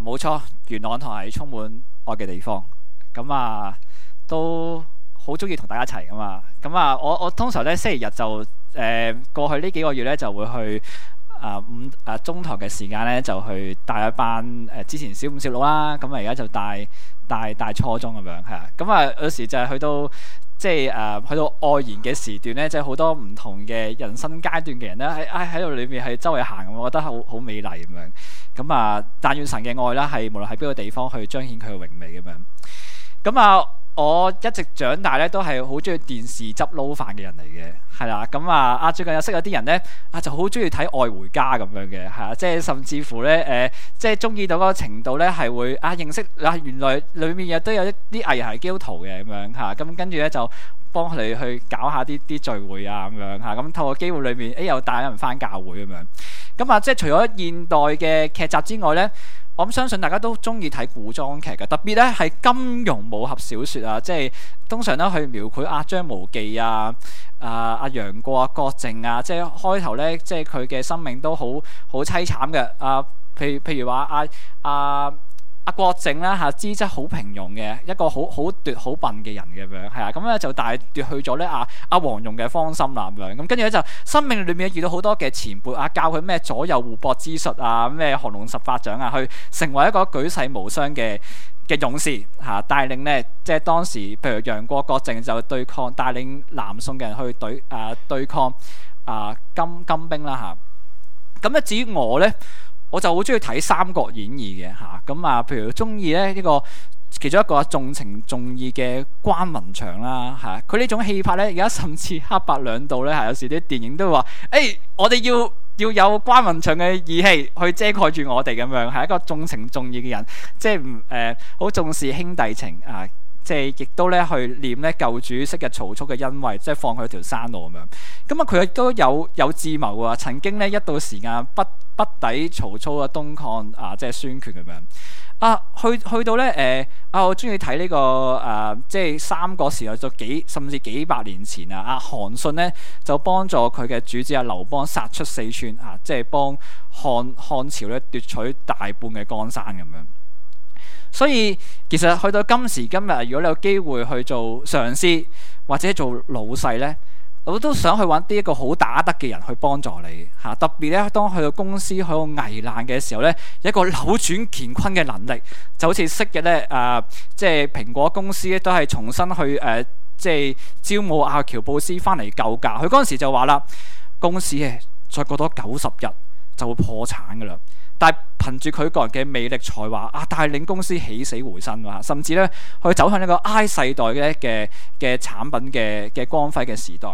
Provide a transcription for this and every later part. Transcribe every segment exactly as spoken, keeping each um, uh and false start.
冇錯，元朗堂係充滿愛嘅地方。咁啊，都好中意同大家一齊噶嘛。咁啊，我我通常咧星期日就誒、呃、過去呢幾個月咧就會去啊五啊中堂嘅時間咧就去帶一班誒、呃、之前小五小六啦，咁啊而家就帶帶帶初中咁樣係啊。咁啊有時就係去到即係誒、呃、去到外延嘅時段咧，即係好多唔同嘅人生階段嘅人咧喺喺喺度裏面係周圍行咁，我覺得好好美麗咁樣。咁啊，但願神嘅愛啦，係無論喺邊個地方去彰顯佢嘅榮美咁樣。咁啊，我一直長大咧都係好中意電視汁撈飯嘅人嚟嘅，係啦。咁啊啊，最近有識有啲人咧啊，就好中意睇《愛回家》咁樣嘅，係啊，即係甚至乎咧誒、呃，即係中意到嗰個程度咧係會啊認識啊原來裡面亦都有一啲藝人係基督徒嘅咁樣嚇，咁跟住咧就幫佢哋去搞下啲啲聚會啊咁樣嚇，咁透過機會裏面誒又帶人返教會咁樣。咁啊，即係除咗現代嘅劇集之外咧，我諗相信大家都中意睇古裝劇嘅，特別咧係金庸武俠小説啊，即係通常咧去描繪阿張無忌啊、啊阿楊過啊、郭靖啊，即係開頭咧，即係佢嘅生命都好好凄慘嘅。啊，譬如譬如話阿阿阿郭靖啦嚇，資質好平庸嘅一個好好奪好笨嘅人嘅樣，係啊，咁咧就大奪去咗咧阿阿黃蓉嘅芳心啦咁樣，咁跟住咧就生命裏面遇到好多嘅前輩啊，教佢咩左右互搏之術啊，咩降龍十八掌啊，去成為一個舉世無雙嘅嘅勇士嚇，帶領咧即係當時譬如楊過、郭靖就對抗，帶領南宋嘅人去對啊對抗啊金金兵啦嚇。咁咧至於我咧，我就好中意睇《三國演義》嘅嚇，咁啊，譬如中意咧呢個其中一個重情重義嘅關雲長啦嚇，佢呢種氣魄咧，而家甚至黑白兩道咧係有時啲電影都會話，誒、欸、我哋要要有關雲長嘅義氣去遮蓋住我哋咁樣，係一個重情重義嘅人，即係唔誒好重視兄弟情啊。即係亦都咧去念咧舊主昔日曹操嘅恩惠，即係放佢條山路咁樣。咁啊，佢亦都有有智謀啊，曾經咧一度時間不不抵曹操嘅東抗啊，即係孫權咁樣。啊，去去到咧誒、呃、啊，我中意睇呢個誒、呃，即係三國時代就幾甚至幾百年前啊，阿韓信咧就幫助佢嘅主子阿劉邦殺出四川啊，即係幫漢漢朝咧奪取大半嘅江山咁樣。所以其實去到今時今日，如果你有機會去做上司或者做老細咧，我都想去揾啲一個好打得嘅人去幫助你嚇。特別咧，當去到公司去到危難嘅時候咧，有一個扭轉乾坤嘅能力，就好似昔日咧誒，即係蘋果公司咧都係重新去誒、呃，即係招募阿喬布斯翻嚟救駕。佢嗰陣時就話啦，公司咧再過多九十日就會破產噶啦。但係憑住佢個人嘅魅力才華啊，帶領公司起死回生啊，甚至咧去走向呢個 I 世代嘅嘅嘅產品嘅嘅光輝嘅時代。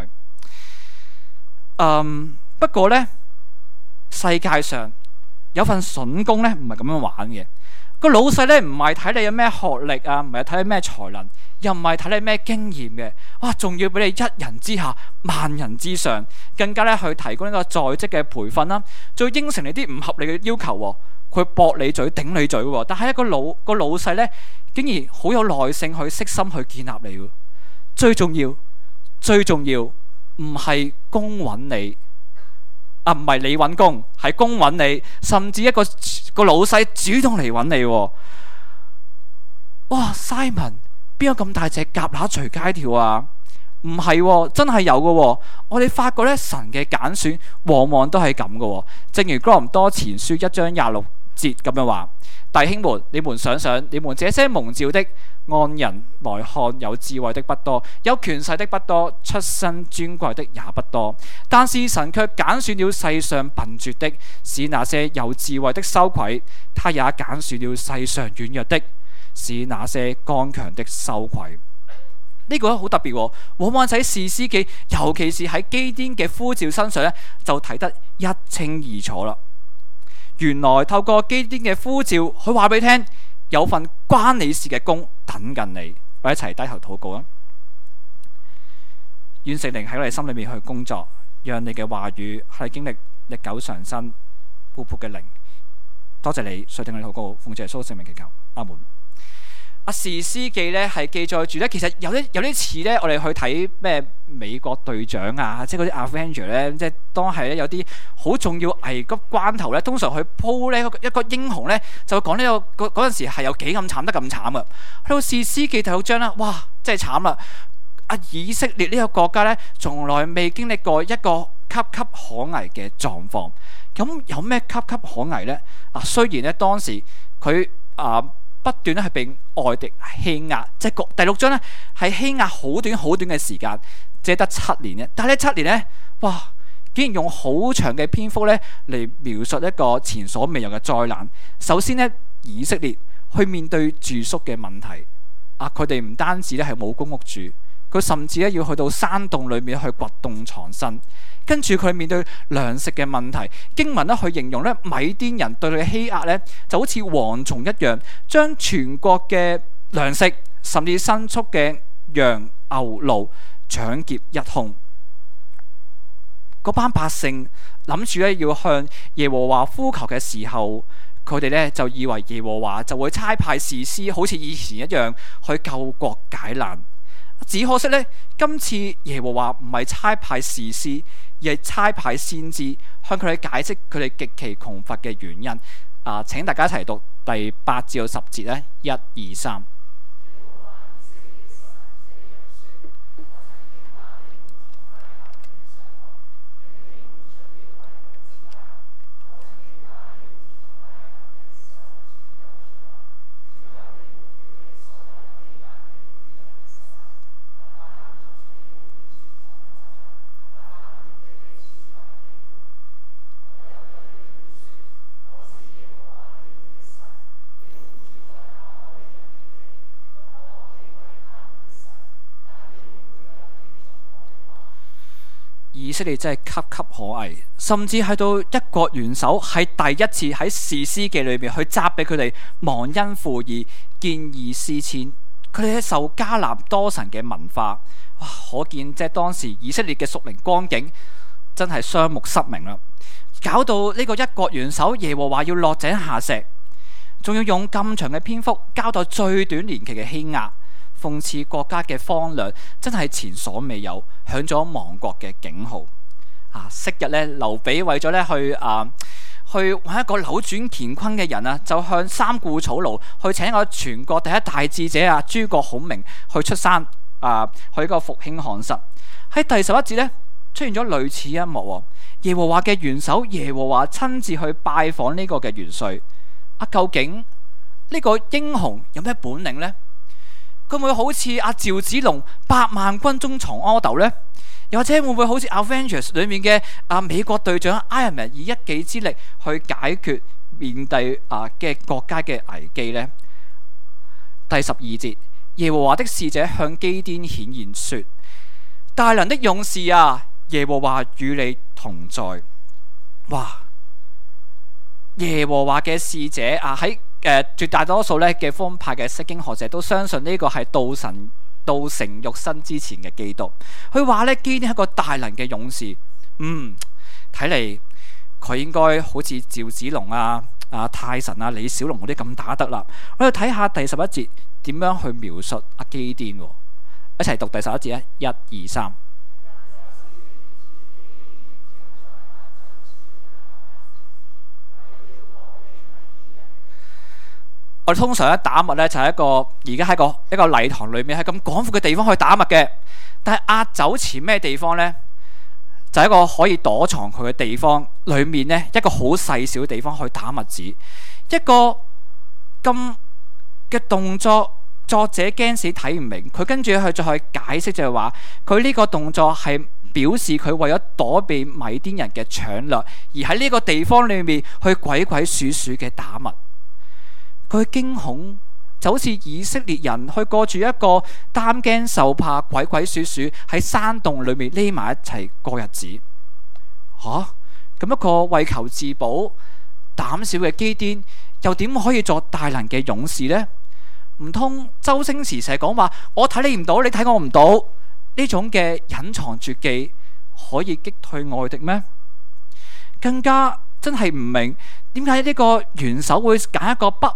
嗯，不過咧世界上有份筍工咧唔係咁樣玩嘅。個老細咧唔係睇你有咩學歷啊，唔係睇你咩才能，又唔係睇你咩經驗嘅，哇！仲要俾你一人之下萬人之上，更加咧去提供呢個在職嘅培訓啦，再應承你啲唔合理嘅要求喎，佢駁你嘴頂你嘴喎。但係一個老個老細咧，竟然好有耐性去悉心去建立你喎。最重要最重要唔係工揾你啊，唔係你揾工，係工揾你，甚至一個個老細主動嚟揾你喎。哇 Simon 邊有咁大隻蛤乸隨街跳啊？唔係喎，真係有嘅喎。我哋發覺咧，神嘅揀選往往都係咁嘅喎。正如哥林多前書一章廿六節咁樣話：弟兄們，你們想想，你們這些蒙召的，按人來看，有智慧的不多，有權勢的不多，出身尊貴的也不多。但是神卻揀選了世上笨拙的，使那些有智慧的羞愧；他也揀選了世上軟弱的，使那些剛強的羞愧。呢、這個好特別喎，往往喺士師記，尤其是喺基甸嘅呼召身上咧，就睇得一清二楚啦。原來透過基甸嘅呼召，佢話俾你聽，有份關你事嘅工等緊你。我一齊低頭禱告啊！願聖靈喺我哋心裏面去工作，讓你嘅話語係經歷歷久常新、活潑嘅靈。多謝你，垂聽我哋禱告，奉主耶穌聖名祈求，阿門。 阿士師記咧係記載住咧，其實有啲有啲似咧，我哋去睇咩美國隊長啊，即係嗰啲 Avenger 咧，即係當係咧有啲好重要危急關頭咧，通常去鋪咧一個英雄咧，就會講呢個嗰嗰陣時係有幾咁慘得咁慘啊！去到士師記第六章啦，哇，真係慘啦！阿以色列呢個國家咧，從來未經歷過一個岌岌可危嘅狀況。咁有咩岌岌可危咧？啊，雖然咧當時佢啊，不斷咧係被外敵欺壓，即係第六章咧係欺壓好短好短嘅時間，只係得七年嘅。但係呢七年咧，哇，竟然用好長嘅篇幅咧嚟描述一個前所未有嘅災難。首先咧，以色列去面對住宿嘅問題，啊，佢哋唔單止咧係冇公屋住，佢甚至咧要去到山洞裏面去掘洞藏身。跟住佢面對糧食嘅問題，經文咧去形容咧米甸人對佢嘅欺壓咧，就好似蝗蟲一樣，將全國嘅糧食甚至牲畜嘅羊牛驢搶劫一空。嗰班百姓諗住咧要向耶和華呼求嘅時候，佢哋咧就以為耶和華就會差派士師，好似以前一樣去救國解難。只可惜咧，今次耶和華唔係差派士師，而係差派先知，向佢哋解釋佢哋極其窮乏嘅原因。啊，請大家一齊讀第八至到十節咧，一二三。以色列真係岌岌可危，甚至去到一國元首係第一次喺士師記裏面去責備佢哋忘恩負義、見異思遷。佢哋受迦南多神嘅文化，哇！可見即係當時以色列嘅屬靈光景真係雙目失明啦。搞到呢個一國元首耶和華要落井下石，仲要用咁長嘅篇幅交代最短年期嘅欺壓。諷刺國家嘅荒涼，真係前所未有，響咗亡國嘅警號。啊，昔日咧，劉備為咗咧去啊，去揾一個扭轉乾坤嘅人啊，就向三顧草廬去請一個全國第一大智者啊，諸葛孔明去出山啊，去一個復興漢室。喺第十一節咧，出現咗類似一幕。耶和華嘅元首耶和華親自去拜訪呢個嘅元帥。啊，究竟呢個英雄有咩本領呢？佢會唔會好似阿趙子龍百萬軍中藏阿斗呢？又或者會唔會好似 Avengers 裏面嘅啊美國隊長 Iron Man 以一己之力去解決面對啊嘅國家嘅危機呢？第十二節，耶和華的使者向基甸顯現說：大能的勇士啊，耶和華與你同在。哇！耶和華嘅使者啊喺。誒、呃、絕大多數咧嘅方派嘅釋經學者都相信呢個係道神道成肉身之前嘅基督。佢話咧，基甸係一個大能嘅勇士。嗯，睇嚟佢應該好似趙子龍啊、啊泰神啊、李小龍嗰啲咁打得啦。我哋睇下第十一節點樣去描述阿基甸喎。一齊讀第十一節啊！一二三。我哋通常咧打麥咧就係一個而家喺個一個禮堂裏面喺咁廣闊嘅地方去打麥嘅，但係壓酒池咩地方呢？就係一個可以躲藏佢嘅地方裏面呢，一個好細小嘅地方去打麥子。一個咁嘅動作，作者驚死睇唔明，佢跟住去再去解釋就係話，佢呢個動作係表示佢為咗躲避米甸人嘅搶掠，而喺呢個地方裏面去鬼鬼祟祟嘅打麥。佢驚恐就好似以色列人去過住一個擔驚受怕、鬼鬼祟祟喺山洞裏面匿埋一齊過日子。吓、啊、咁一個為求自保、膽小嘅基甸，又點可以作大能嘅勇士呢？唔通周星馳成日講話我睇你唔到，你睇我唔到呢種嘅隱藏絕技可以擊退外敵咩？更加真係唔明點解呢個元首會揀一個不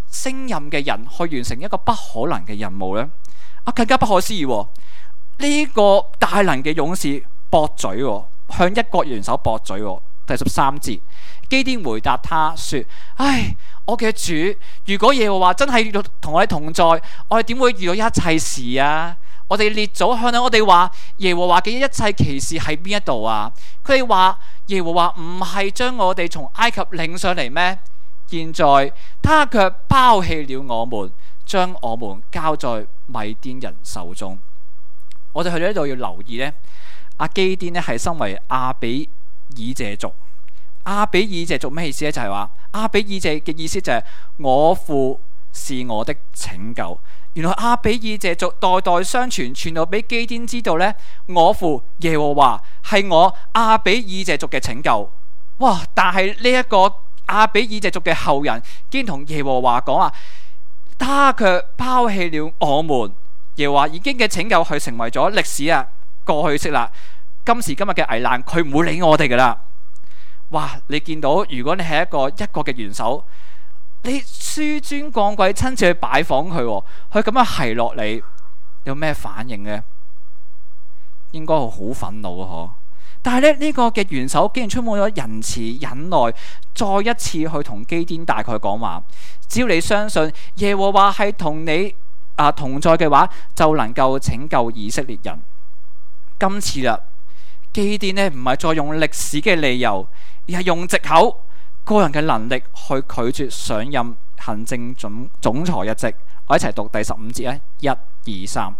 升任嘅人去完成一個不可能嘅任務呢？啊，更加不可思議喎！呢個大能嘅勇士駁嘴喎，向一國元首駁嘴喎。第十三節，基甸回答他說：唉，我嘅主，如果耶和華真係同我哋同在，我哋點會遇到一切事啊？我哋列祖向我哋話耶和華嘅一切奇事喺邊一度啊？佢哋話耶和華唔係將我哋從埃及領上嚟咩？現在他卻拋棄了我們，將我們交在米甸人手中。我哋去到呢度要留意呢，阿基甸呢係身為亞比以謝族。亞比以謝族咩意思呢？就係話亞比以謝嘅意思就係我父是我的拯救。原來亞比以謝族代代相傳，傳到俾基甸知道呢，我父耶和華係我亞比以謝族嘅拯救。哇！但係呢一個亞比以謝族嘅後人，竟然同耶和華講啊，他卻拋棄了我們。耶和華已經嘅拯救，佢成為咗歷史啊，過去式啦。今時今日嘅危難，佢唔會理我哋噶啦。哇！你見到如果你係一個一國嘅元首，你紆尊降貴，親自去拜訪佢，佢咁樣奚落你，有咩反應呢？應該好憤怒啊！嗬。但係咧，呢、這個嘅元首竟然充滿咗仁慈忍耐，再一次去同基甸大概講話：只要你相信耶和華係同你啊同在嘅話，就能夠拯救以色列人。今次啦，基甸呢唔係再用歷史嘅理由，而係用藉口、個人嘅能力去拒絕上任行政總總裁一職。我一齊讀第十五節啊，一、二、三。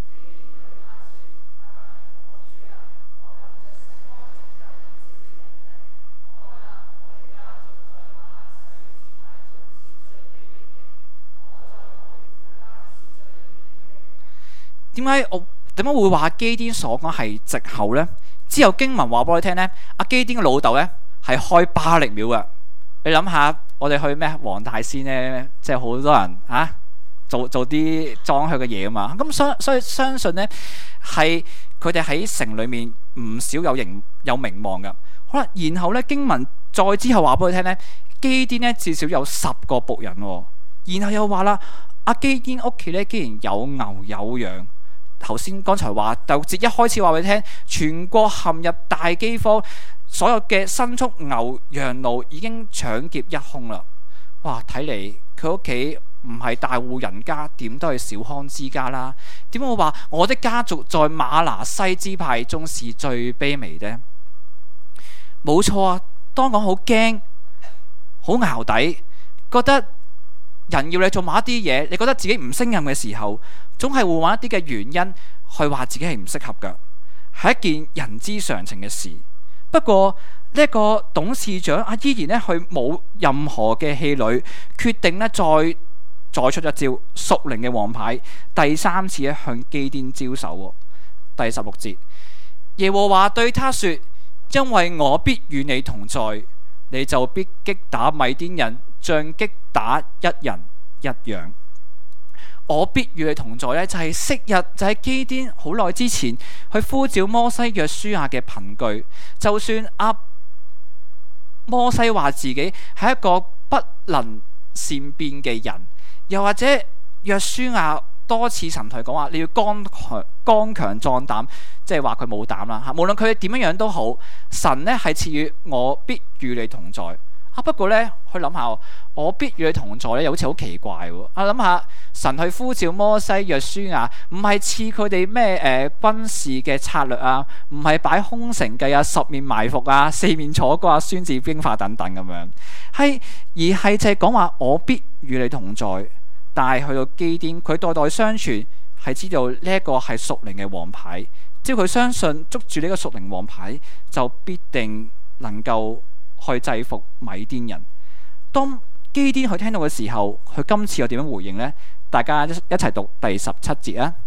點解我點解會話基甸所講係藉口呢？之後經文話俾我哋聽呢，阿基甸嘅老豆呢係開巴力廟嘅。你諗下，我哋去咩黃大仙呢？即係好多人啊，做做啲裝香嘅嘢啊嘛。咁相所以相信呢係佢哋喺城裏面唔少有名有名望嘅。好啦，然後呢經文再之後話俾我哋聽呢，基甸呢至少有十個僕人，哦。然後又話啦，阿基甸屋企呢竟然有牛有羊。頭先剛才話第六節一開始話俾你聽，全國陷入大饑荒，所有嘅牲畜牛羊驢已經搶劫一空啦。哇！睇嚟佢屋企唔係大戶人家，點都係小康之家啦。點會話我的家族在瑪拿西支派中是最卑微呢？冇錯啊！當講好驚，好淆底，覺得人要你做某一啲嘢，你覺得自己唔勝任嘅時候，總係會揾一啲嘅原因去話自己係唔適合嘅，係一件人之常情嘅事。不過呢一個董事長啊，依然咧佢冇任何嘅氣餒，決定咧再再出一招屬靈嘅王牌，第三次咧向基甸招手。第十六節，耶和華對他說：因為我必與你同在，你就必擊打米甸人，像擊打一人一樣。我必與你同在呢，就係昔日就喺基甸好耐之前去呼召摩西約書亞嘅憑據。就算阿摩西話自己係一個不能善變嘅人，又或者約書亞多次神同佢講話，你要剛強剛強壯膽，即係話佢冇膽啦吓。無論佢點樣樣都好，神呢係賜予我必與你同在。啊、不過咧，去諗下，我必與你同在咧，又好似好奇怪喎。啊，諗下神去呼召摩西、約書亞，唔係賜佢哋咩誒軍事嘅策略啊，唔係擺空城計啊、十面埋伏啊、四面楚歌啊、孫子兵法等等咁樣，係而係就係講話我必與你同在。但係去到基甸，佢代代相傳係知道呢一個係屬靈嘅王牌，只要佢相信捉住呢個屬靈王牌，就必定能夠去制服米甸人。當基甸佢聽到嘅時候，佢今次又點樣回應呢？大家一一齊讀第十七節啊！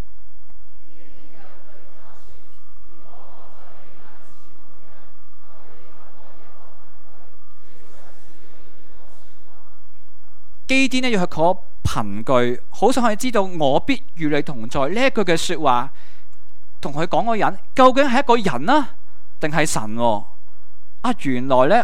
基甸呢要去攞憑據，好想去知道我必與你同在呢一句嘅說話，同佢講嗰人究竟係一個人啊，定係神？啊，原來咧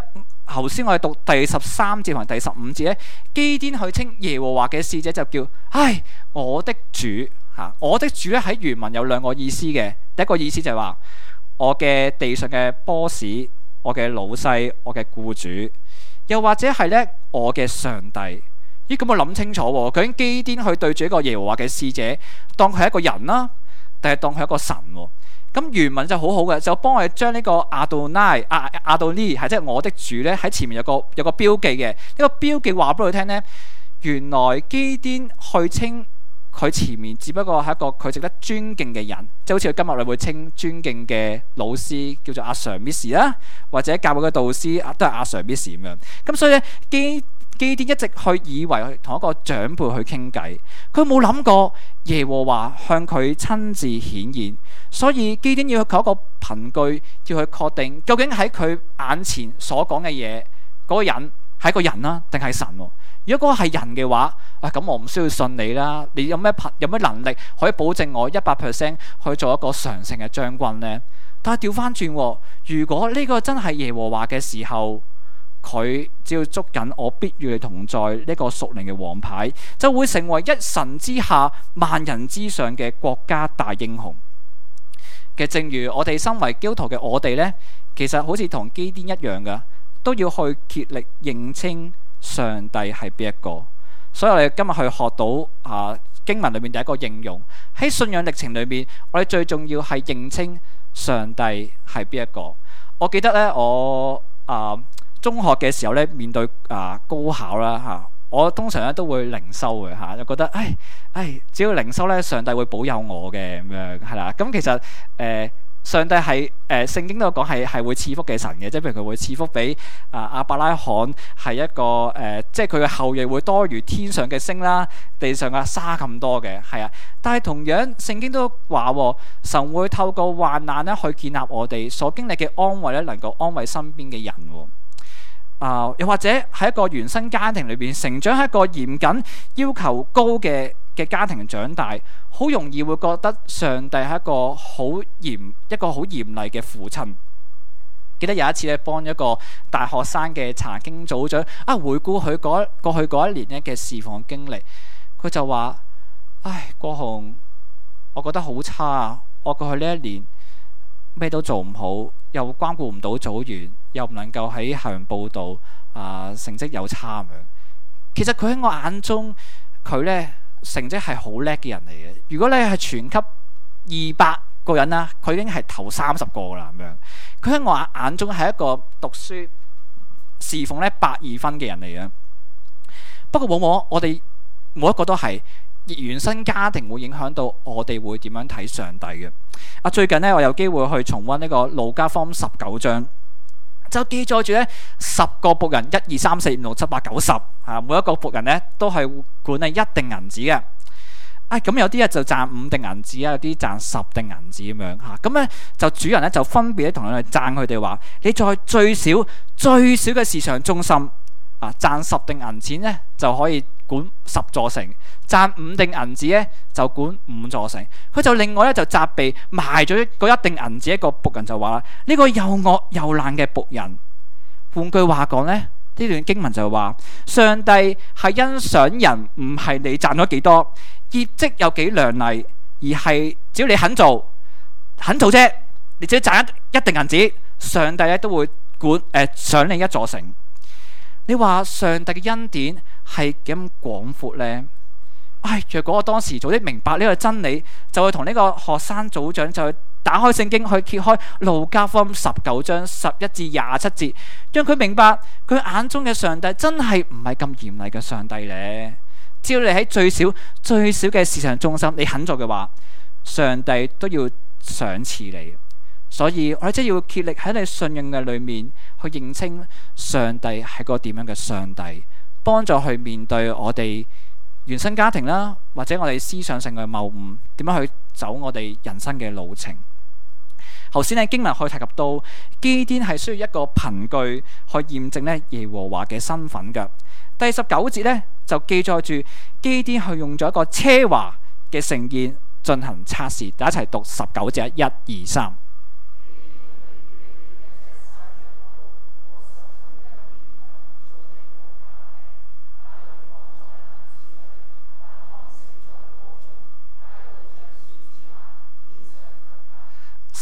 頭先我哋讀第十三節同第十五節咧，基甸去稱耶和華嘅使者就叫唉我的主嚇，我的主咧喺原文有兩個意思嘅。第一個意思就係話我嘅地上嘅 boss， 我嘅老細，我嘅僱主，又或者係咧我嘅上帝。咦，咁我諗清楚喎，究竟基甸去對住一個耶和華嘅使者，當佢係一個人啦，定係當佢係一個神喎？咁原文就好好嘅，就幫我哋將呢個阿道奈、阿阿道尼係即係我的主咧，喺前面有個有個標記嘅。呢、這個標記話俾佢聽咧，原來基甸去稱佢前面只不過係一個佢值得尊敬嘅人，即係好似佢今日你會稱尊敬嘅老師叫做阿 Sir Miss 啦，或者教會嘅導師都係阿 Sir Miss 咁樣。咁所以咧基基甸一直去以為同一個長輩去傾偈，佢冇諗過耶和華向佢親自顯現，所以基甸要靠一個憑據，要去確定究竟喺佢眼前所講嘅嘢，嗰個人係一個人啦，定係神？如果嗰個係人嘅話，啊咁我唔需要信你啦。你有咩憑有咩能力可以保證我一百 percent 去做一個常勝嘅將軍呢？但係調翻轉，如果呢個真係耶和華嘅時候，佢只要捉緊我必與你同在呢個屬靈嘅王牌，就會成為一神之下萬人之上嘅國家大英雄嘅。正如我哋身為基督徒嘅我哋呢，其實好似同基甸一樣嘅，都要去竭力認清上帝係邊一個。所以我哋今日去學到啊經文裏面第一個應用，喺信仰歷程裏面，我哋最重要係認清上帝係邊一個。我記得呢，我啊中學嘅時候咧，面對啊高考啦嚇，我通常咧都會靈修嘅嚇，就覺得唉唉，只要靈修咧，上帝會保佑我嘅咁樣係啦。咁其實誒、呃、上帝係誒、呃、聖經都有講係係會賜福嘅神嘅，即係譬如佢會賜福俾啊亞伯拉罕係一個誒、呃，即係佢嘅後裔會多如天上嘅星啦，地上嘅沙咁多嘅係啊。但係同樣聖經都話神會透過患難咧去建立我哋所經歷嘅安慰咧，能夠安慰身邊嘅人喎。啊、呃，又或者喺一個原生家庭裏邊成長，喺一個嚴謹要求高嘅嘅家庭長大，好容易會覺得上帝係一個好嚴一個好嚴厲嘅父親。記得有一次咧，幫一個大學生嘅查經組長啊，回顧佢嗰過去嗰一年咧嘅侍奉經歷，佢就話：唉，國雄，我覺得好差，我過去呢一年咩都做唔好，又關顧唔到組員，又唔能夠喺校園報道啊、呃，成績又差咁樣。其實佢喺我眼中，佢咧成績係好叻嘅人嚟嘅。如果你係全級二百個人啦，佢已經係頭三十個啦咁樣。佢喺我眼中係一個讀書侍奉咧百二分嘅人嚟嘅。不過往往我哋每一個都係原生家庭會影響到我哋會點樣睇上帝嘅。啊，最近咧我有機會去重溫呢個路加福音十九章，就記載住咧十個僕人，一二三四五六七八九十啊，每一個僕人咧都係管理一錠銀子嘅。啊，咁有啲咧就賺五錠銀子啊，有啲賺十錠銀子咁樣嚇。咁咧就主人咧就分別咧同佢哋讚佢哋話：你在最少最少嘅事上忠心啊，賺十錠銀錢咧就可以管十座城，賺五錠銀子咧就管五座城。佢就另外咧就責備賣咗嗰一錠銀子一個僕人，就話啦：呢、這個又惡又懶嘅僕人。換句話講咧，呢段經文就話上帝係欣賞人，唔係你賺咗幾多，業績有幾亮麗，而係只要你肯做，肯做啫，你只要賺一一錠銀子，上帝咧都會管誒賞你一座城。你話上帝嘅恩典係幾咁廣闊呢？唉，若果我當時早啲明白呢個真理，就會同呢個學生組長就去打開聖經去揭開路加福音十九章十一至廿七節，讓佢明白佢眼中嘅上帝真係唔係咁嚴厲嘅上帝咧。只要你喺最少最少嘅事上忠心，你肯做嘅話，上帝都要賞賜你。所以我哋真係要竭力喺你信任嘅裏面去認清上帝係個點樣嘅上帝，幫助去面對我哋原生家庭啦，或者我哋思想性嘅謬誤，點樣去走我哋人生嘅路程。頭先喺經文可以提及到基甸係需要一個憑據去驗證咧耶和華嘅身份嘅。第十九節咧就記載住基甸係用咗一個奢華嘅盛宴進行測試。大家一齊讀十九節，一二三。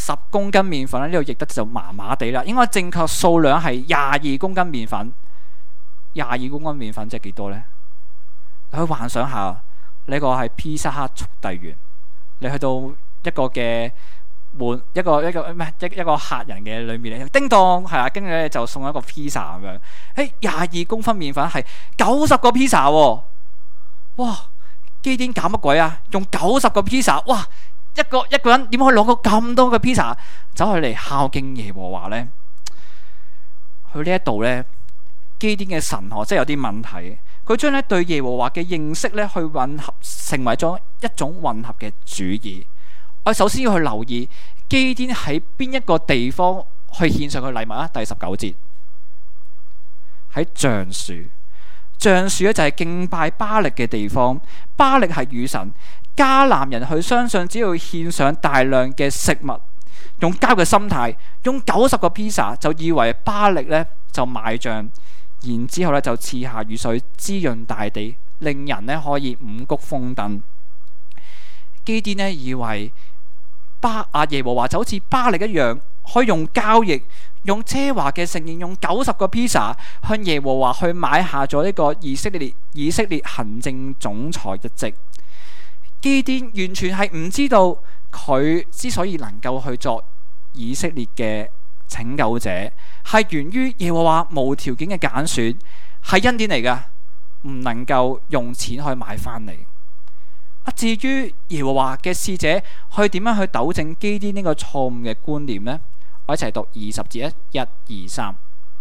十公斤麵粉咧，呢度譯得就麻麻地啦。應該正確數量係廿二公斤麵粉。廿二公斤麵粉即係幾多呢？你去幻想下，呢個係披薩克速遞員，你去到一個嘅門，一個一個咩一一個客人嘅裏面咧，叮當係啊，跟住咧就送一個披薩咁樣。誒，廿二公分麵粉係九十個披薩喎！哇，基甸搞乜鬼啊？用九十個披薩，哇！一個一個人點可以攞到咁多嘅披薩走去嚟孝敬耶和華呢？去呢一度呢，基甸嘅神學真係有啲問題。佢將咧對耶和華嘅認識咧去混合，成為咗一種混合嘅主義。我首先要去留意基甸喺邊一個地方去獻上佢禮物啊？第十九節喺橡樹，橡樹咧就係敬拜巴力嘅地方。巴力係雨神，迦南人去相信只要獻上大量嘅食物，用交嘅心態，用九十個披薩就以為巴力咧就買賬。然之後咧就賜下雨水滋潤大地，令人咧可以五穀豐登。基甸咧以為巴阿耶和華就好似巴力一樣，可以用交易、用奢華嘅盛宴、用九十個披薩向耶和華去買下咗呢個以色列以色列行政總裁一職。基甸完全係唔知道佢之所以能夠去作以色列嘅拯救者，係源於耶和華無條件嘅揀選，係恩典嚟噶，唔能夠用錢去買翻嚟。啊，至於耶和華嘅使者去點樣去糾正基甸呢個錯誤嘅觀念呢？我一齊讀二十節，一、二、三。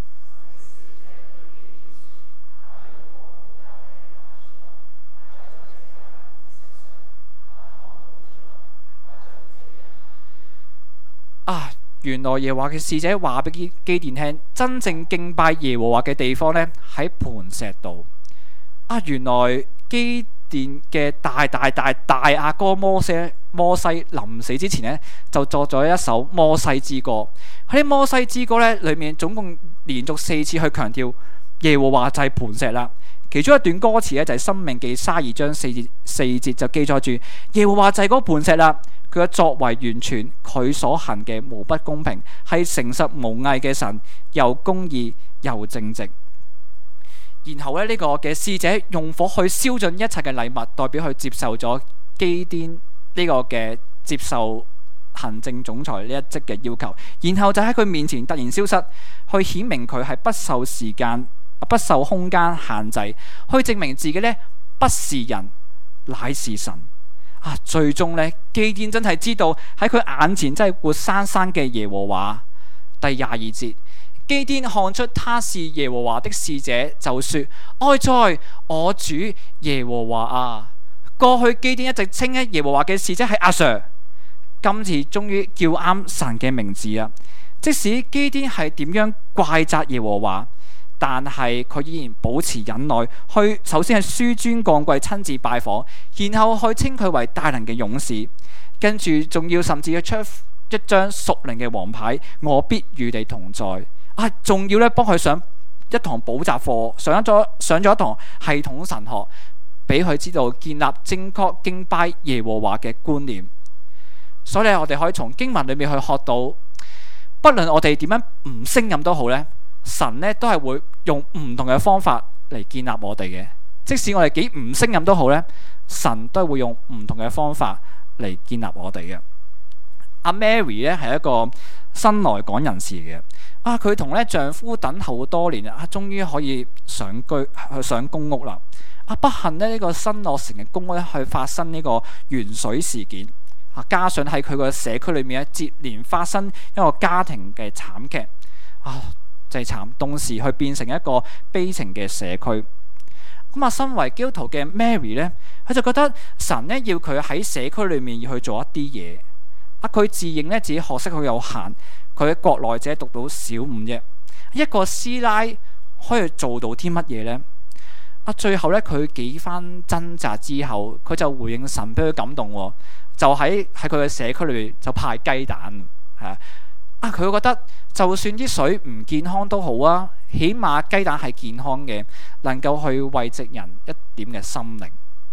啊！原來耶和華嘅使者話俾基基甸聽，真正敬拜耶和華嘅地方呢，喺磐石度。啊！原來基甸嘅大大大大阿哥摩西摩西臨死之前呢，就作咗一首摩西之歌。喺摩西之歌呢裏面，總共連續四次去強調耶和華就係磐石啦。其中一段歌詞呢，就係、是《申命記》卅二章四節四節就記載住耶和華就係嗰個磐石啦。佢嘅作為完全，佢所行嘅無不公平，係誠實無偽嘅神，又公義又正直。然後咧，呢、這個嘅使者用火去燒盡一切嘅禮物，代表佢接受咗基甸呢個嘅接受行政總裁呢一職嘅要求。然後就喺佢面前突然消失，去顯明佢係不受時間、不受空間限制，去證明自己呢不是人，乃是神。啊！最終咧，基甸真係知道喺佢眼前真係活生生嘅耶和華。第廿二節，基甸看出他是耶和華的使者，就說：哀哉，我主耶和華啊！過去基甸一直稱一耶和華嘅使者係阿 Sir， 今次終於叫啱神嘅名字啊！即使基甸係點樣怪責耶和華，但係佢依然保持忍耐，去首先係紆尊降貴，親自拜訪，然後去稱佢為大能嘅勇士，跟住仲要甚至要出一張屬靈嘅王牌，我必與你同在啊！仲要咧幫佢上一堂補習課，上咗上咗一堂系統神學，俾佢知道建立正確敬拜耶和華嘅觀念。所以我哋可以從經文裏面去學到，不論我哋點樣唔勝任都好咧。神咧都係會用唔同嘅方法嚟建立我哋嘅，即使我哋幾唔勝任都好咧，神都係會用唔同嘅方法嚟建立我哋嘅。阿 Mary 咧係一個新來港人士嘅，啊佢同咧丈夫等候多年啊，終於可以上居去上公屋啦。啊不幸咧呢、這個新落成嘅公屋咧去發生呢個鉛水事件，啊加上喺佢個社區裏面咧接連發生一個家庭嘅慘劇，啊。就係慘，同時去變成一個悲情嘅社區。咁啊，身為基督徒嘅 Mary 咧，佢就覺得神咧要佢喺社區裏面要去做一啲嘢。啊，佢自認咧自己學識好有限，佢喺國內只係讀到小五啫。一個師奶可以做到啲乜嘢咧？啊，最後咧佢幾番掙扎之後，佢就回應神俾佢感動喎，就喺喺佢嘅社區裏面就派雞蛋係啊。啊！佢覺得就算啲水唔健康都好啊，起碼雞蛋係健康嘅，能夠去慰藉人一點嘅心靈。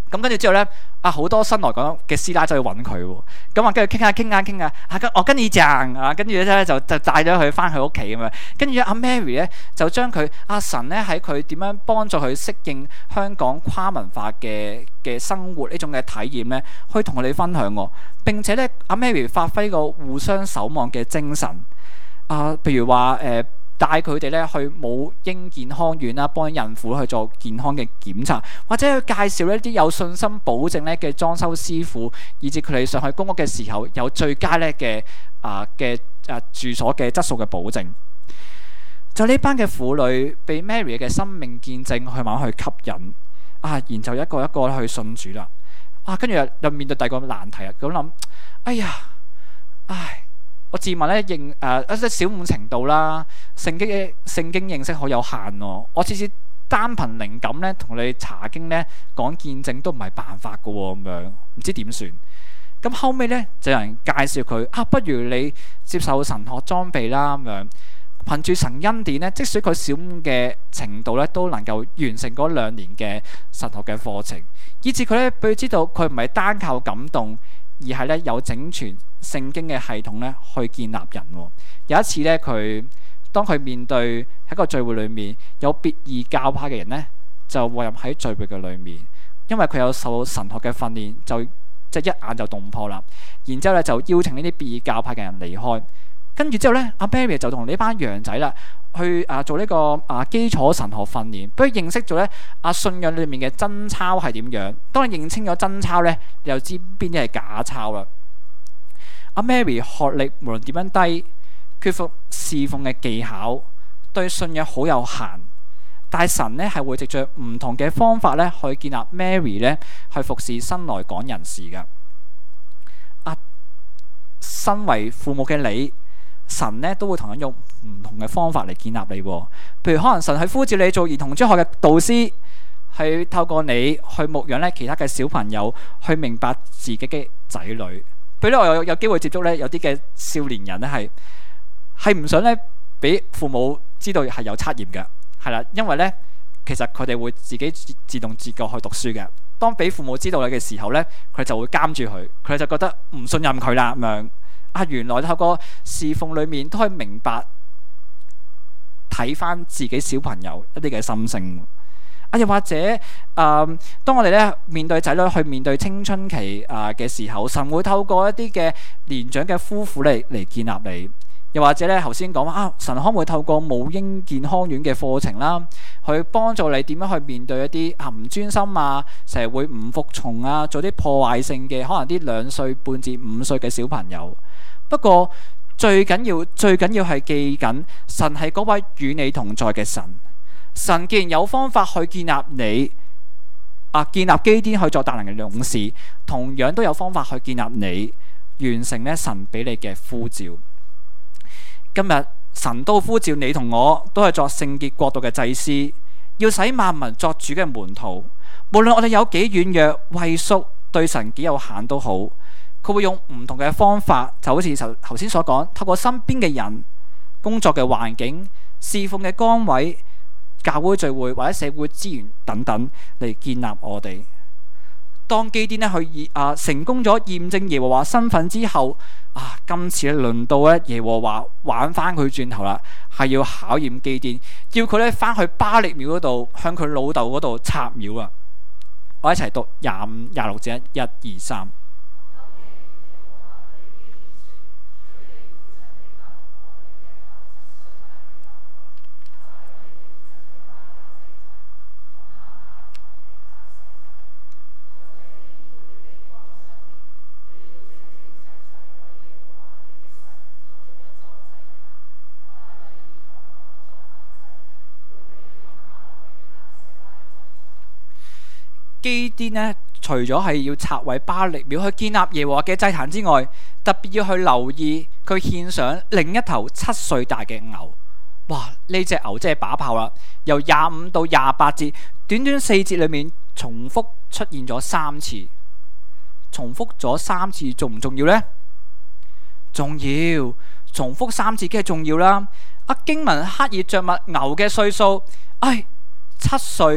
咁跟住之後咧，啊好多新來港嘅師奶就去揾佢喎，咁啊跟住傾下傾下傾下，啊跟我跟住掙啊，跟住咧就就帶咗佢翻去屋企咁樣，跟住阿 Mary 咧就將佢阿神咧喺佢點樣幫助佢適應香港跨文化嘅嘅生活呢種嘅體驗咧，去同佢哋分享喎。並且咧阿 Mary 發揮個互相守望嘅精神，啊譬如話誒。呃帶佢哋咧去母嬰健康院啦，幫孕婦去做健康嘅檢查，或者去介紹一啲有信心保證咧嘅裝修師傅，以至佢哋上去公屋嘅時候有最佳咧嘅啊嘅啊住所嘅質素嘅保證。就呢班嘅婦女被 Mary 嘅生命見證去慢慢去吸引啊，然就一個一個去信主啦。啊，跟住又面對第二個難題啊，咁諗，哎呀，唉。我自問咧認誒一啲小五程度啦，聖經嘅聖經認識好有限喎。我次次單憑靈感咧同你查經咧講見證都唔係辦法㗎喎，咁樣唔知點算。咁後尾咧就有人介紹佢啊，不如你接受神學裝備啦，咁樣憑住神恩典咧，即使佢小五嘅程度咧都能夠完成嗰兩年嘅神學嘅課程，以至佢咧俾佢知道佢唔係單靠感動。而係咧有整全聖經嘅系統咧去建立人。有一次咧，佢當佢面對喺個聚會裏面有別異教派嘅人咧，就混入喺聚會嘅裏面，因為佢有受神學嘅訓練，就即係一眼就洞破啦。然之後咧就邀請呢啲別異教派嘅人離開，跟住之後咧，阿 Mary 就同呢班羊仔啦去啊做呢個啊基礎神學訓練，俾佢認識咗咧啊信仰裏面嘅真抄係點樣。當你認清咗真抄咧，你就知邊啲係假抄啦。阿 Mary 學歷無論點樣低，缺乏侍奉嘅技巧，對信仰好有限，但係神咧係會藉著唔同嘅方法咧去建立 Mary 咧去服侍新來港人士嘅。啊，身為父母嘅你，神咧都會同樣用唔同嘅方法嚟建立你，譬如可能神係呼召你做兒童中學嘅導師，係透過你去牧養咧其他嘅小朋友，去明白自己嘅仔女。譬如咧，我有有機會接觸咧有啲嘅少年人咧係係唔想咧俾父母知道係有測驗嘅，係啦，因為咧其實佢哋會自己自動自覺去讀書嘅。當俾父母知道嘅時候咧，佢就會監住佢，佢就覺得唔信任佢啦咁樣。啊，原來透過侍奉裏面都可以明白睇翻自己小朋友一啲嘅心聲。啊，又或者誒、呃，當我哋咧面對仔女去面對青春期啊嘅時候，神會透過一啲嘅年長嘅夫婦嚟嚟建立你。又或者咧，頭先講啊，神可唔可以透過母嬰健康院嘅課程啦，去幫助你點樣去面對一啲啊唔專心啊，成日會唔服從啊，做啲破壞性嘅，可能啲兩歲半至五歲嘅小朋友。不過最緊要最緊要係記緊，神係嗰位與你同在嘅神。神既然有方法去建立你啊，建立基甸去作大能嘅勇士，同樣都有方法去建立你，完成咧神俾你嘅呼召。今日神都呼召你同我，都係作聖潔國度嘅祭司，要使萬民作主嘅門徒。無論我哋有幾軟弱、畏縮，對神幾有限都好，佢會用唔同嘅方法，就好似頭先所講，透過身邊嘅人、工作嘅環境、侍奉嘅崗位、教會聚會或者社會資源等等嚟建立我哋。當基甸咧去啊成功咗驗證耶和華身份之後，啊今次咧輪到咧耶和華玩翻佢轉頭啦，係要考驗基甸，叫佢咧翻去巴力廟嗰度向佢老豆嗰度插廟啊！我一齊讀廿五、廿六節，一、二、三。基甸呢，除咗係要拆毀巴力廟去建立耶和華嘅祭壇之外，特別要去留意佢獻上另一頭七歲大嘅牛。哇！呢隻牛真係把炮啦！由廿五到廿八節，短短四節裏面重複出現咗三次，重複咗三次重唔重要呢？重要，重複三次梗係重要啦。啊，經文刻意着墨牛嘅歲數，唉，七歲。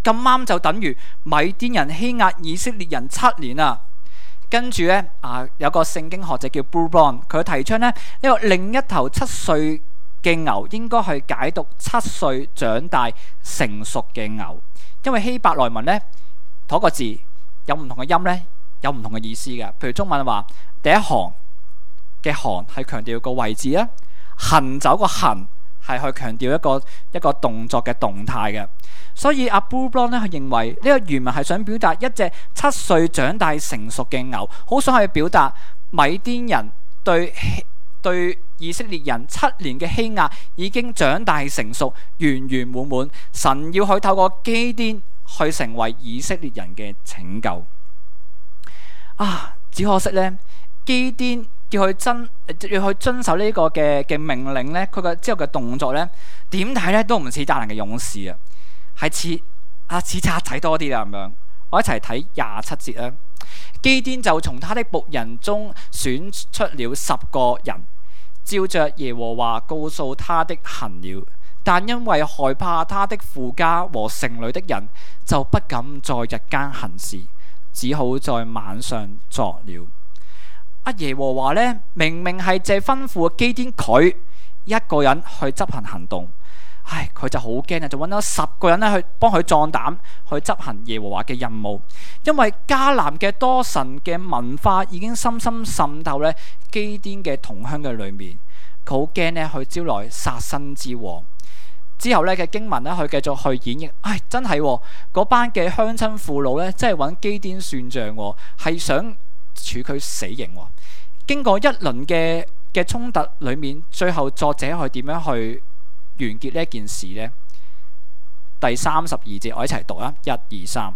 咁啱就等於米甸人欺壓以色列人七年啊！跟住咧啊，有個聖經學者叫 Brubaron， 佢提倡咧呢、這個另一頭七歲嘅牛應該去解讀七歲長大成熟嘅牛，因為希伯來文咧嗰個字有唔同嘅音咧，有唔同嘅意思嘅。譬如中文話第一行嘅行係強調個位置啊，行走個行係去強調一個一個動作嘅動態嘅。所以阿 Brubaron 咧，佢認為呢個原文係想表達一隻七歲長大成熟嘅牛，好想去表達米甸人對對以色列人七年嘅欺壓已經長大成熟，圓圓滿滿。神要去透過基甸去成為以色列人嘅拯救。啊！只可惜咧，基甸要去遵要去遵守呢個嘅嘅命令咧，佢嘅之後嘅動作咧，點睇咧都唔似大能嘅勇士啊！係似啊似賊仔多啲啦咁樣，我一齊睇廿七節啦。基甸就從他的僕人中選出了十個人，照着耶和華告訴他的行了。但因為害怕他的父家和城裏的人，就不敢在日間行事，只好在晚上作了。阿耶和華呢，明明係借吩咐基甸佢一個人去執行行動。唉，佢就好驚啊！就揾咗十個人咧去幫佢壯膽去執行耶和華嘅任務，因為迦南嘅多神嘅文化已經深深滲透咧基甸嘅同鄉嘅裏面，佢好驚咧去招來殺身之禍。之後咧嘅經文咧，佢繼續去演繹，唉，真係嗰、哦、班嘅鄉親父老咧，真係揾基甸算賬、哦，係想處佢死刑、哦。經過一輪嘅嘅衝突裏面，最後作者去點樣去完結呢件事呢？第三十二節，我一齊讀啊！一二三。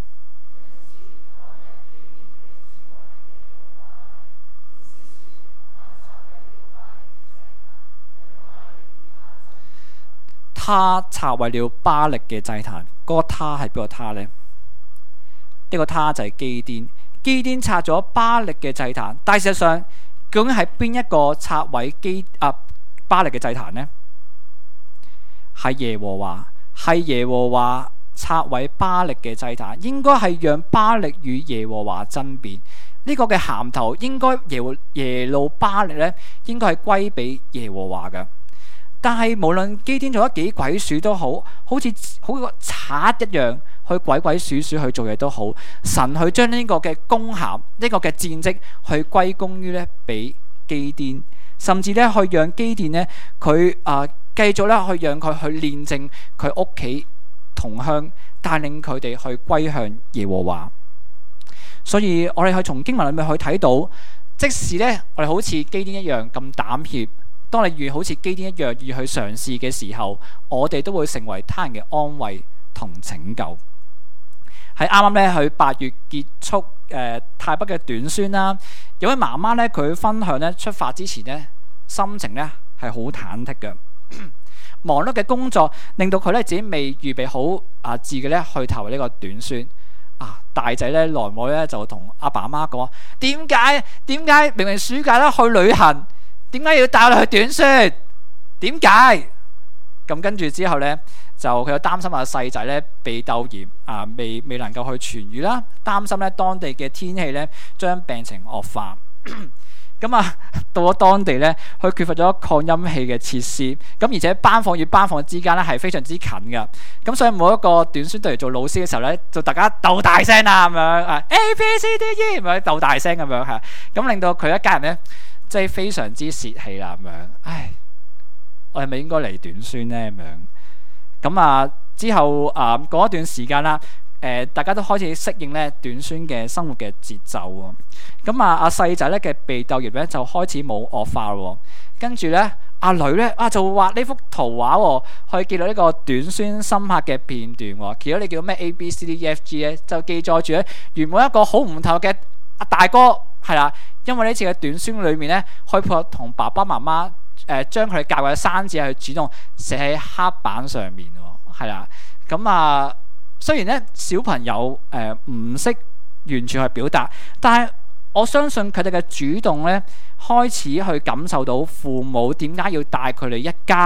他拆毀了巴力嘅祭壇，嗰、那個他係邊個他呢？呢、這個他就係基甸。基甸拆咗巴力嘅祭壇，但事實上究竟係邊一個拆毀基啊巴力嘅祭壇呢？係耶和華，係耶和華拆毀巴力嘅祭壇，應該係讓巴力與耶和華爭辯。呢、這個嘅銜頭應該耶耶路巴力咧，應該係歸俾耶和華嘅。但係無論基甸做得幾鬼鼠都好，好似好似個賊一樣去鬼鬼祟祟去做嘢都好，神去將呢個嘅功銜、呢、這個嘅戰績去歸功於咧俾基甸，甚至咧去讓基甸咧佢啊。繼續咧去讓佢去煉淨佢屋企同鄉，帶領佢哋去歸向耶和華。所以我哋去從經文裏面去睇到，即使咧我哋好似基甸一樣咁膽怯，當你遇好似基甸一樣遇去嘗試嘅時候，我哋都會成為他人嘅安慰同拯救。喺啱啱咧去八月結束誒、呃、泰北嘅短宣啦，有位媽媽咧佢分享咧出發之前咧心情咧係好忐忑嘅。忙碌嘅工作令到佢咧自己未預備好啊，自己咧去投呢個短宣啊。大仔咧來往咧就同阿爸阿媽講：點解點解明明暑假咧去旅行，點解要帶我哋去短宣？點解？咁跟住之後咧，就佢又擔心阿細仔咧鼻竇炎啊，未未能夠去痊愈啦，擔心咧當地嘅天氣咧將病情惡化。咁啊，到咗當地咧，佢缺乏咗擴音器嘅設施，咁而且班房與班房之間咧係非常之近噶，咁所以每一個短宣隊嚟做老師嘅時候咧，就大家鬥大聲啦咁樣啊 ，A B C D E 咁樣鬥大聲咁樣係，咁令到佢一家人咧即係非常之泄氣啦咁樣，唉，我係咪應該嚟短宣咧咁樣？咁啊之後啊過一段時間啦。誒、呃，大家都開始適應咧短宣嘅生活嘅節奏喎。咁啊，阿細仔咧嘅鼻竇炎咧就開始冇惡化喎。跟住咧，阿女咧啊就畫呢幅圖畫喎，去記錄呢個短宣深刻嘅片段喎。其實你叫咩 A B C D E F G 咧，就記載住咧原本一個好唔同嘅阿大哥係啦。因為呢次嘅短宣裏面咧，開破同爸爸媽媽誒將佢哋教嘅生字去主動寫喺黑板上面喎，係啦。咁啊。雖然咧小朋友誒唔識完全去表達，但係我相信佢哋嘅主動咧開始去感受到父母點解要帶佢哋一家去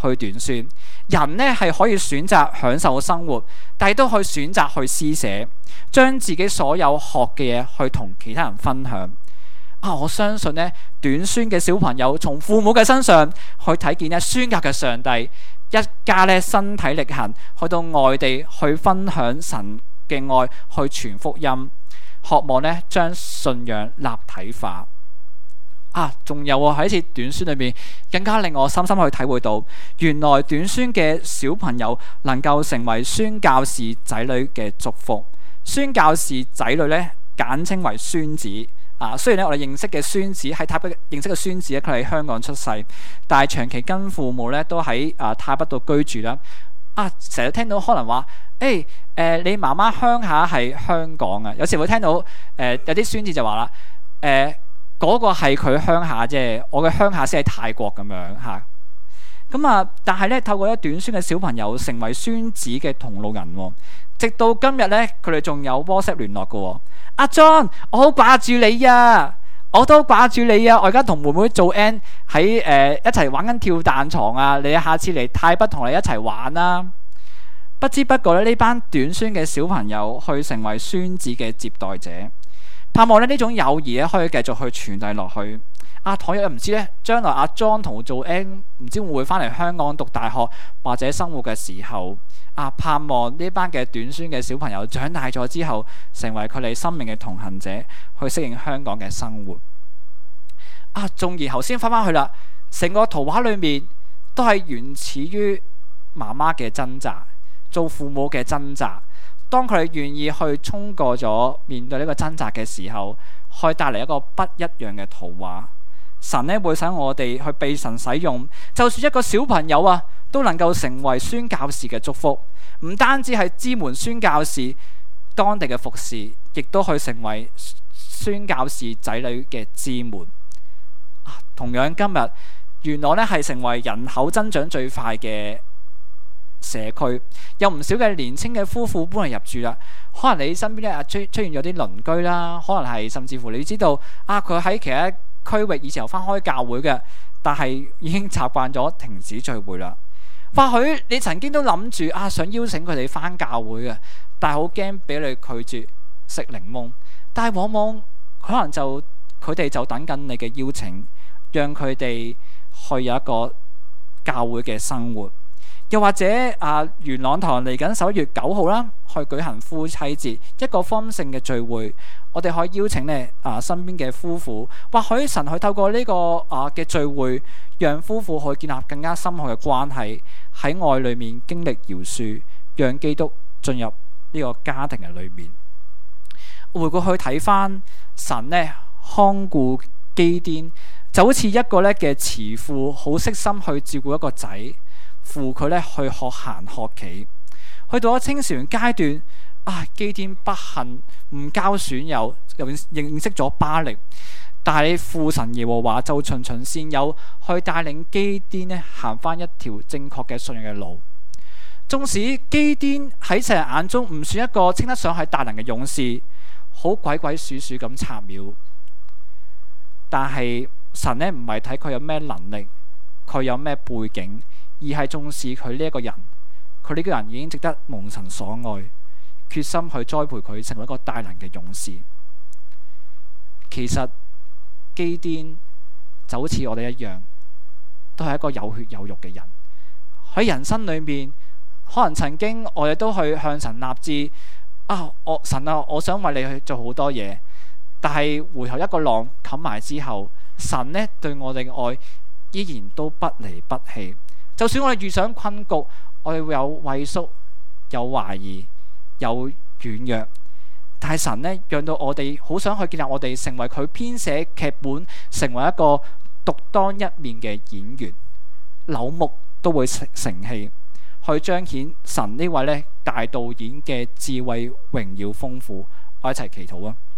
去短宣。人呢係可以選擇享受生活，但係都可以選擇去施捨，將自己所有學嘅嘢去同其他人分享。啊，我相信呢短宣嘅小朋友從父母嘅身上去睇見呢宣教嘅上帝，一家呢身體力行去到外地去分享神嘅愛，去傳福音，渴望呢將信仰立體化。啊，仲有喎，喺呢次短宣裏面，更加令我深深去體會到，原來短宣嘅小朋友能夠成為宣教士仔女嘅祝福。宣教士仔女咧，簡稱為孫子。啊，雖然咧我哋認識嘅孫子喺泰北認識嘅孫子咧，佢喺香港出世，但係長期跟父母咧都喺啊泰北度居住啦。啊，成日聽到可能話，誒、欸、誒、呃，你媽媽鄉下係香港啊，有時會聽到誒、呃、有啲孫子就話啦，誒、呃。嗰個係佢鄉下啫，我嘅鄉下先喺泰國咁樣嚇。咁啊，但係咧透過一短宣嘅小朋友成為孫子嘅同路人，直到今日咧，佢哋仲有 WhatsApp 聯絡嘅。阿 John， 我好掛住你啊，我都掛住你啊。我而家同妹妹做 N 喺誒、呃、一齊玩緊跳彈床啊，你下次嚟泰北同你一齊玩啦。不知不覺咧，呢班短宣嘅小朋友去成為孫子嘅接待者。盼望咧呢種友誼咧可以繼續去傳遞落去。啊，倘若唔知咧，將來阿 John 同做 N 唔知會唔會翻嚟香港讀大學或者生活嘅時候，啊，盼望呢班嘅短宣嘅小朋友長大咗之後，成為佢哋生命嘅同行者，去適應香港嘅生活。啊，縱然頭先翻翻去啦，成個圖畫裏面都係源始於媽媽嘅掙扎，做父母嘅掙扎。當佢哋願意去衝過咗面對呢個掙扎嘅時候，可以帶嚟一個不一樣嘅圖畫。神呢會使我哋去被神使用，就算一個小朋友啊，都能夠成為宣教士嘅祝福。唔單止係支援宣教士當地嘅服侍，亦都可以成為宣教士仔女嘅支援。啊，同樣今日元朗呢係成為人口增長最快嘅社區，有唔少嘅年輕嘅夫婦搬嚟入住啦。可能你身邊咧啊出出現咗啲鄰居啦，可能係甚至乎你知道啊，佢喺其他區域以前有翻開教會嘅，但係已經習慣咗停止聚會啦。或許你曾經都諗住啊，想邀請佢哋翻教會嘅，但係好驚俾你拒絕食檸檬。但係往往可能就佢哋就等緊你嘅邀請，讓佢哋去有一個教會嘅生活。又或者啊，元朗堂嚟緊十一月九號啦，去舉行夫妻節一個豐盛嘅聚會，我哋可以邀請咧啊身邊嘅夫婦，或許神去透過呢、這個啊嘅聚會，讓夫婦去建立更加深厚嘅關係，喺愛裏面經歷饒恕，讓基督進入呢個家庭嘅裏面。回過去睇翻神呢看顧基甸，就好似一個咧嘅慈父，好悉心去照顧一個仔。扶佢咧去學行學企，去到咗青少年階段，啊，基甸不幸唔交損友，又認識咗巴力，但係父神耶和華就循循善誘，去帶領基甸咧行翻一條正確嘅信仰嘅路。縱使基甸喺世人眼中唔算一個稱得上係大能嘅勇士，好鬼鬼祟祟咁插廟，但係神咧唔係睇佢有咩能力，佢有咩背景。而係重視佢呢一個人，佢呢個人已經值得蒙神所愛，決心去栽培佢成為一個大能嘅勇士。其實基甸就好似我哋一樣，都係一個有血有肉嘅人。喺人生裏面，可能曾經我哋都去向神立志啊，我神啊，我想為你去做好多嘢。但係回頭一個浪冚埋之後，神呢對我哋嘅愛依然都不離不棄。就算我哋遇上困局，我哋會有畏縮、有懷疑、有軟弱，但係神呢，讓到我哋好想去建立我哋，成為佢編寫劇本，成為一個獨當一面嘅演員，柳木都會成器，去彰顯神呢位呢大導演嘅智慧、榮耀、豐富。我一齊祈禱啊！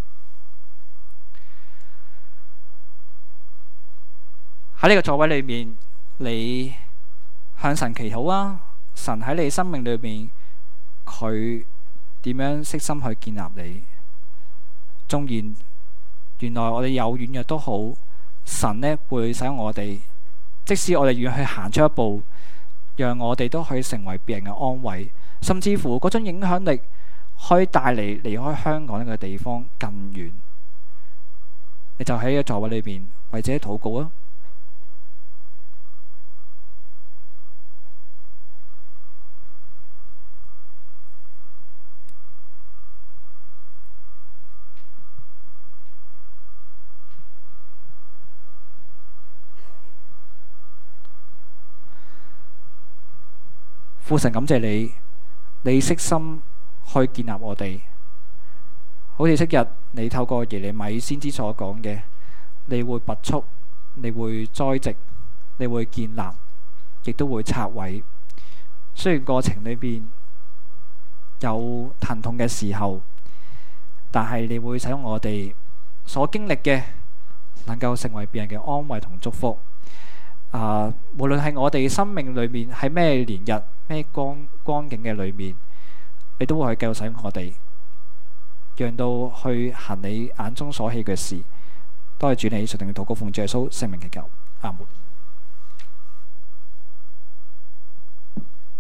喺呢個座位裏面，你向神祈禱啊！神喺你生命裏面，佢點樣悉心去建立你？縱然原來我哋有軟弱都好，神呢會使我哋，即使我哋願意去行出一步， 讓我哋都可以成為別人嘅安慰，甚至乎嗰種影響力可以帶嚟離開香港呢個地方更遠。你就喺個座位裏邊為自己禱告啊！父神，感謝你，你悉心去建立我哋，好似昔日你透過耶利米先知所講嘅，你會拔出，你會栽植，你會建立，亦都會拆毀。雖然過程裏邊有疼痛嘅時候，但係你會使用我哋所經歷嘅，能夠成為別人嘅安慰同祝福。啊、呃，無論係我哋生命裏面喺咩年日、咩光光景嘅裏面，你都會去繼續使用我哋，讓到去行你眼中所喜嘅事。多謝主，你述定嘅禱告奉主耶穌聖名祈求，阿門。